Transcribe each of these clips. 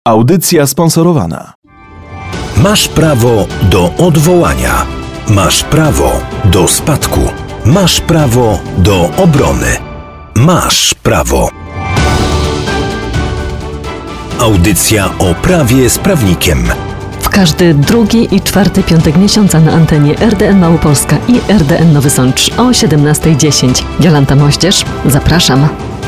Audycja sponsorowana. Masz prawo do odwołania. Masz prawo do spadku. Masz prawo do obrony. Masz prawo. Audycja o prawie z prawnikiem. W każdy drugi i czwarty piątek miesiąca na antenie RDN Małopolska i RDN Nowy Sącz o 17:10. Jolanta Moździerz, zapraszam.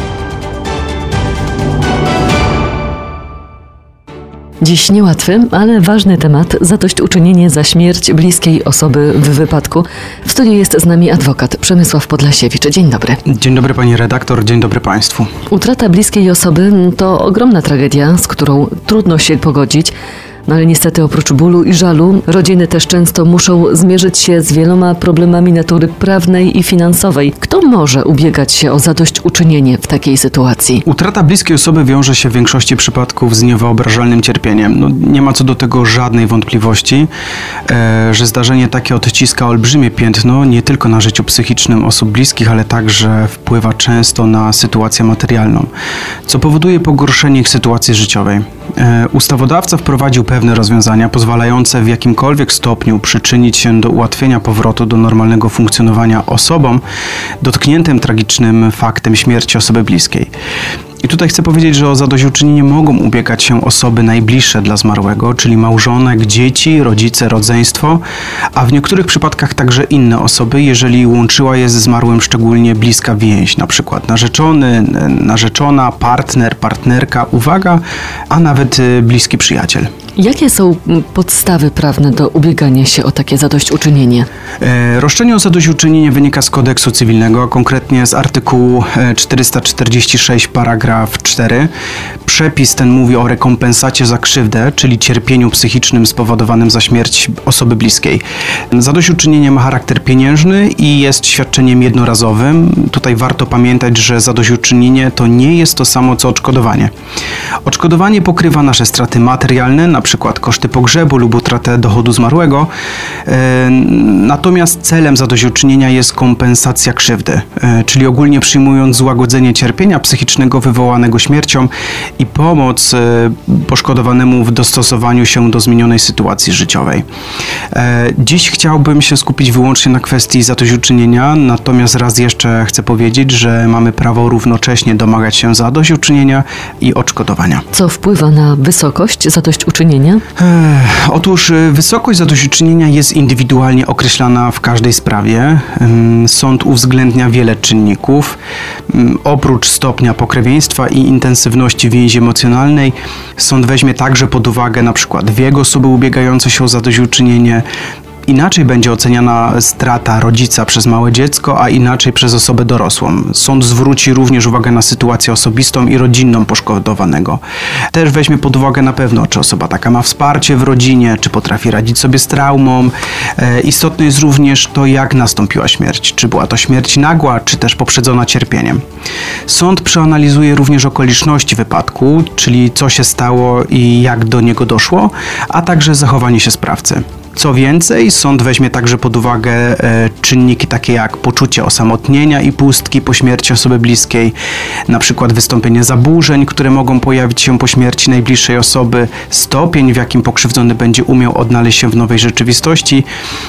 Dziś niełatwy, ale ważny temat: zadośćuczynienie za śmierć bliskiej osoby w wypadku. W studiu jest z nami adwokat Przemysław Podlasiewicz. Dzień dobry. Dzień dobry pani redaktor, dzień dobry państwu. Utrata bliskiej osoby to ogromna tragedia, z którą trudno się pogodzić. No ale niestety oprócz bólu i żalu, rodziny też często muszą zmierzyć się z wieloma problemami natury prawnej i finansowej. Kto może ubiegać się o zadośćuczynienie w takiej sytuacji? Utrata bliskiej osoby wiąże się w większości przypadków z niewyobrażalnym cierpieniem. Nie ma co do tego żadnej wątpliwości, że zdarzenie takie odciska olbrzymie piętno nie tylko na życiu psychicznym osób bliskich, ale także wpływa często na sytuację materialną, co powoduje pogorszenie ich sytuacji życiowej. Ustawodawca wprowadził pewne rozwiązania pozwalające w jakimkolwiek stopniu przyczynić się do ułatwienia powrotu do normalnego funkcjonowania osobom dotkniętym tragicznym faktem śmierci osoby bliskiej. I tutaj chcę powiedzieć, że o zadośćuczynienie mogą ubiegać się osoby najbliższe dla zmarłego, czyli małżonek, dzieci, rodzice, rodzeństwo, a w niektórych przypadkach także inne osoby, jeżeli łączyła je ze zmarłym szczególnie bliska więź, na przykład narzeczony, narzeczona, partner, partnerka, uwaga, a nawet bliski przyjaciel. Jakie są podstawy prawne do ubiegania się o takie zadośćuczynienie? Roszczenie o zadośćuczynienie wynika z kodeksu cywilnego, a konkretnie z artykułu 446 paragraf 4. Przepis ten mówi o rekompensacie za krzywdę, czyli cierpieniu psychicznym spowodowanym za śmierć osoby bliskiej. Zadośćuczynienie ma charakter pieniężny i jest świadczeniem jednorazowym. Tutaj warto pamiętać, że zadośćuczynienie to nie jest to samo co odszkodowanie. Odszkodowanie pokrywa nasze straty materialne, na przykład koszty pogrzebu lub utratę dochodu zmarłego. Natomiast celem zadośćuczynienia jest kompensacja krzywdy, czyli ogólnie przyjmując złagodzenie cierpienia psychicznego wywołanego śmiercią i pomoc poszkodowanemu w dostosowaniu się do zmienionej sytuacji życiowej. Dziś chciałbym się skupić wyłącznie na kwestii zadośćuczynienia, natomiast raz jeszcze chcę powiedzieć, że mamy prawo równocześnie domagać się zadośćuczynienia i odszkodowania. Co wpływa na wysokość zadośćuczynienia? Otóż wysokość zadośćuczynienia jest indywidualnie określana w każdej sprawie. Sąd uwzględnia wiele czynników. Oprócz stopnia pokrewieństwa i intensywności więzi emocjonalnej, sąd weźmie także pod uwagę na przykład wiek osoby ubiegającej się o zadośćuczynienie. Inaczej będzie oceniana strata rodzica przez małe dziecko, a inaczej przez osobę dorosłą. Sąd zwróci również uwagę na sytuację osobistą i rodzinną poszkodowanego. Też weźmie pod uwagę na pewno, czy osoba taka ma wsparcie w rodzinie, czy potrafi radzić sobie z traumą. Istotne jest również to, jak nastąpiła śmierć. Czy była to śmierć nagła, czy też poprzedzona cierpieniem. Sąd przeanalizuje również okoliczności wypadku, czyli co się stało i jak do niego doszło, a także zachowanie się sprawcy. Co więcej, sąd weźmie także pod uwagę czynniki takie jak poczucie osamotnienia i pustki po śmierci osoby bliskiej, na przykład wystąpienie zaburzeń, które mogą pojawić się po śmierci najbliższej osoby, stopień, w jakim pokrzywdzony będzie umiał odnaleźć się w nowej rzeczywistości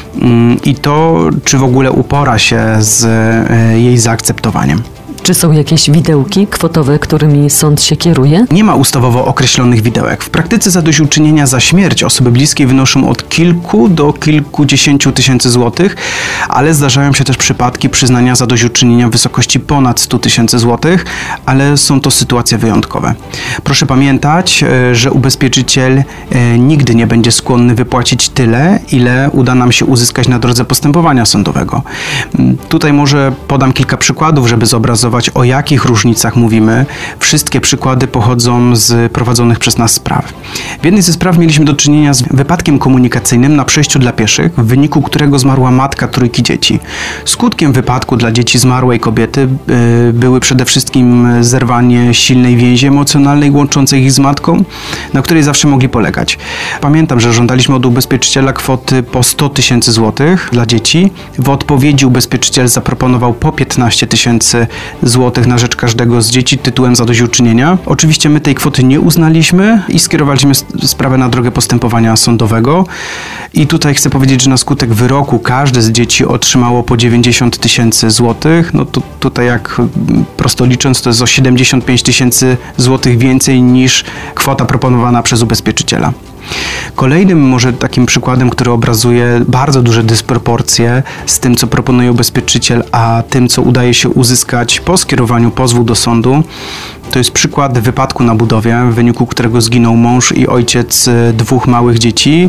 i to, czy w ogóle upora się z jej zaakceptowaniem. Czy są jakieś widełki kwotowe, którymi sąd się kieruje? Nie ma ustawowo określonych widełek. W praktyce zadośćuczynienia za śmierć osoby bliskiej wynoszą od kilku do kilkudziesięciu tysięcy złotych, ale zdarzają się też przypadki przyznania zadośćuczynienia w wysokości ponad 100 tysięcy złotych, ale są to sytuacje wyjątkowe. Proszę pamiętać, że ubezpieczyciel nigdy nie będzie skłonny wypłacić tyle, ile uda nam się uzyskać na drodze postępowania sądowego. Tutaj może podam kilka przykładów, żeby zobrazować, o jakich różnicach mówimy. Wszystkie przykłady pochodzą z prowadzonych przez nas spraw. W jednej ze spraw mieliśmy do czynienia z wypadkiem komunikacyjnym na przejściu dla pieszych, w wyniku którego zmarła matka trójki dzieci. Skutkiem wypadku dla dzieci zmarłej kobiety były przede wszystkim zerwanie silnej więzi emocjonalnej łączącej ich z matką, na której zawsze mogli polegać. Pamiętam, że żądaliśmy od ubezpieczyciela kwoty po 100 tysięcy złotych dla dzieci. W odpowiedzi ubezpieczyciel zaproponował po 15 tysięcy zł na rzecz każdego z dzieci tytułem zadośćuczynienia. Oczywiście my tej kwoty nie uznaliśmy i skierowaliśmy sprawę na drogę postępowania sądowego. I tutaj chcę powiedzieć, że na skutek wyroku każde z dzieci otrzymało po 90 000 złotych. No to tutaj jak prosto licząc, to jest o 75 000 złotych więcej niż kwota proponowana przez ubezpieczyciela. Kolejnym może takim przykładem, który obrazuje bardzo duże dysproporcje z tym, co proponuje ubezpieczyciel, a tym, co udaje się uzyskać po skierowaniu pozwu do sądu, to jest przykład wypadku na budowie, w wyniku którego zginął mąż i ojciec 2 małych dzieci.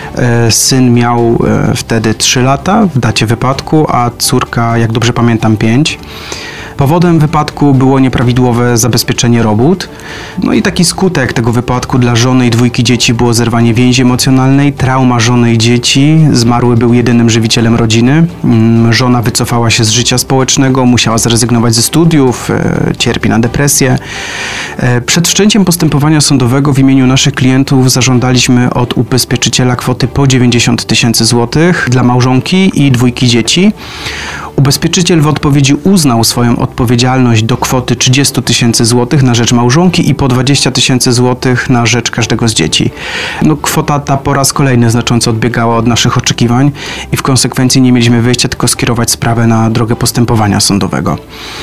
Syn miał wtedy 3 lata w dacie wypadku, a córka, jak dobrze pamiętam, 5. Powodem wypadku było nieprawidłowe zabezpieczenie robót. No i taki skutek tego wypadku dla żony i 2 dzieci było zerwanie więzi emocjonalnej, trauma żony i dzieci. Zmarły był jedynym żywicielem rodziny. Żona wycofała się z życia społecznego, musiała zrezygnować ze studiów, cierpi na depresję. Przed wszczęciem postępowania sądowego w imieniu naszych klientów zażądaliśmy od ubezpieczyciela kwoty po 90 000 złotych dla małżonki i 2 dzieci. Ubezpieczyciel w odpowiedzi uznał swoją odpowiedzialność do kwoty 30 000 złotych na rzecz małżonki i po 20 000 złotych na rzecz każdego z dzieci. No, kwota ta po raz kolejny znacząco odbiegała od naszych oczekiwań i w konsekwencji nie mieliśmy wyjścia, tylko skierować sprawę na drogę postępowania sądowego.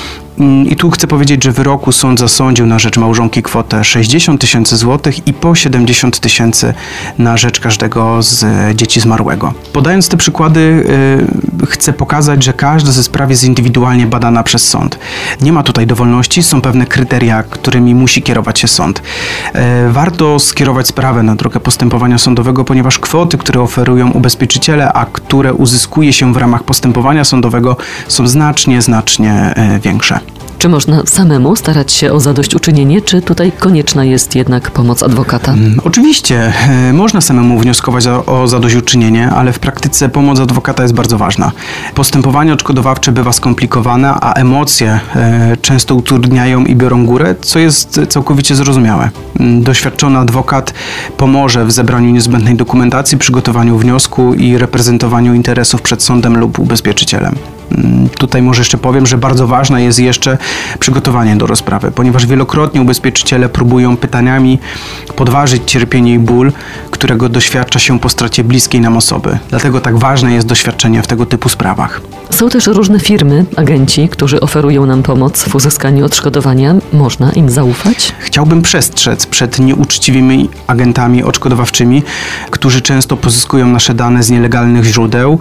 I tu chcę powiedzieć, że w wyroku sąd zasądził na rzecz małżonki kwotę 60 000 złotych i po 70 000 na rzecz każdego z dzieci zmarłego. Podając te przykłady, chcę pokazać, że każda ze spraw jest indywidualnie badana przez sąd. Nie ma tutaj dowolności, są pewne kryteria, którymi musi kierować się sąd. Warto skierować sprawę na drogę postępowania sądowego, ponieważ kwoty, które oferują ubezpieczyciele, a które uzyskuje się w ramach postępowania sądowego, są znacznie większe. Czy można samemu starać się o zadośćuczynienie, czy tutaj konieczna jest jednak pomoc adwokata? Oczywiście, można samemu wnioskować o zadośćuczynienie, ale w praktyce pomoc adwokata jest bardzo ważna. Postępowanie odszkodowawcze bywa skomplikowane, a emocje często utrudniają i biorą górę, co jest całkowicie zrozumiałe. Doświadczony adwokat pomoże w zebraniu niezbędnej dokumentacji, przygotowaniu wniosku i reprezentowaniu interesów przed sądem lub ubezpieczycielem. Tutaj może jeszcze powiem, że bardzo ważne jest jeszcze przygotowanie do rozprawy, ponieważ wielokrotnie ubezpieczyciele próbują pytaniami podważyć cierpienie i ból, którego doświadcza się po stracie bliskiej nam osoby. Dlatego tak ważne jest doświadczenie w tego typu sprawach. Są też różne firmy, agenci, którzy oferują nam pomoc w uzyskaniu odszkodowania. Można im zaufać? Chciałbym przestrzec przed nieuczciwymi agentami odszkodowawczymi, którzy często pozyskują nasze dane z nielegalnych źródeł.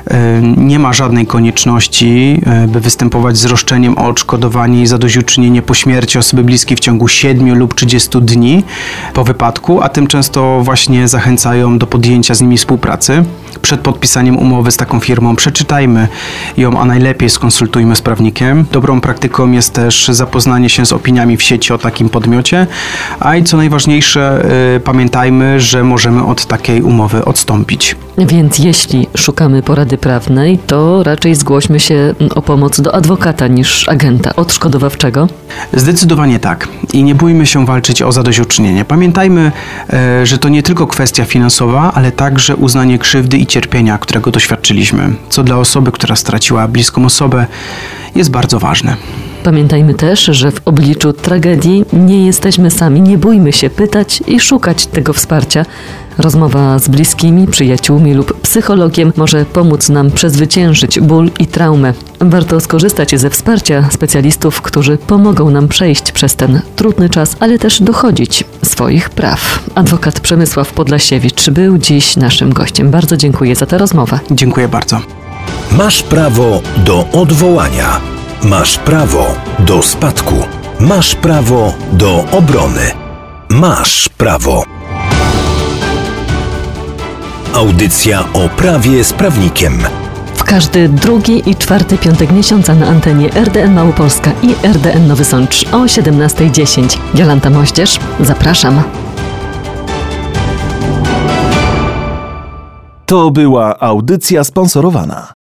Nie ma żadnej konieczności, by występować z roszczeniem o odszkodowanie i zadośćuczynienie po śmierci osoby bliskiej w ciągu 7 lub 30 dni po wypadku, a tym często właśnie zachęcają do podjęcia z nimi współpracy. Przed podpisaniem umowy z taką firmą przeczytajmy ją, a najlepiej skonsultujmy z prawnikiem. Dobrą praktyką jest też zapoznanie się z opiniami w sieci o takim podmiocie, a i co najważniejsze, pamiętajmy, że możemy od takiej umowy odstąpić. Więc jeśli szukamy porady prawnej, to raczej zgłośmy się o pomoc do adwokata niż agenta odszkodowawczego? Zdecydowanie tak. I nie bójmy się walczyć o zadośćuczynienie. Pamiętajmy, że to nie tylko kwestia finansowa, ale także uznanie krzywdy i cierpienia, którego doświadczyliśmy, co dla osoby, która straciła bliską osobę, jest bardzo ważne. Pamiętajmy też, że w obliczu tragedii nie jesteśmy sami. Nie bójmy się pytać i szukać tego wsparcia. Rozmowa z bliskimi, przyjaciółmi lub psychologiem może pomóc nam przezwyciężyć ból i traumę. Warto skorzystać ze wsparcia specjalistów, którzy pomogą nam przejść przez ten trudny czas, ale też dochodzić swoich praw. Adwokat Przemysław Podlasiewicz był dziś naszym gościem. Bardzo dziękuję za tę rozmowę. Dziękuję bardzo. Masz prawo do odwołania. Masz prawo do spadku. Masz prawo do obrony. Masz prawo. Audycja o prawie z prawnikiem. W każdy drugi i czwarty piątek miesiąca na antenie RDN Małopolska i RDN Nowy Sącz o 17:10. Jolanta Moździerz, zapraszam. To była audycja sponsorowana.